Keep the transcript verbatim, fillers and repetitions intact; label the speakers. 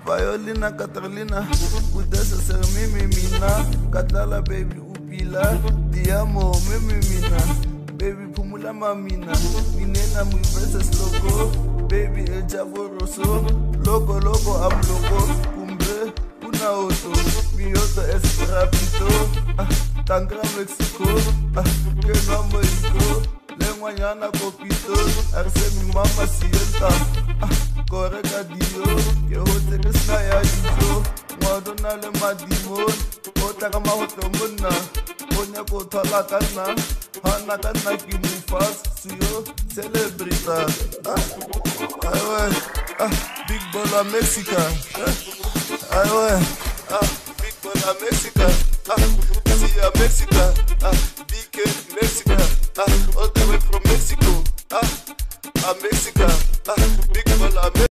Speaker 1: Violina, Catalina, Udesa ser mimi mina, Katlala baby upila, Diamo mimi mina, baby pumula mamina, Minena muvesa slogo, baby el javoroso, loco loco am loco, Umbre, una auto, mi auto es rapito, ah, Tangra Mexico, ah, que no amo esto, lengua yana copito, arce mi mama sienta, ah, correga dio, que hote que snaya dijo, Madonna le madimon, ota kama hoto muna, onya ko tala kana, hana kana ki mufas, suyo celebrita, ah, aywe, ah, big bola Mexican, ah, aywe, ah, big bola Mexican, ah, see a Mexican, ah, D K Mexican, ah, all the way from Mexico, ah, a Mexican, ah, big bola Mexican.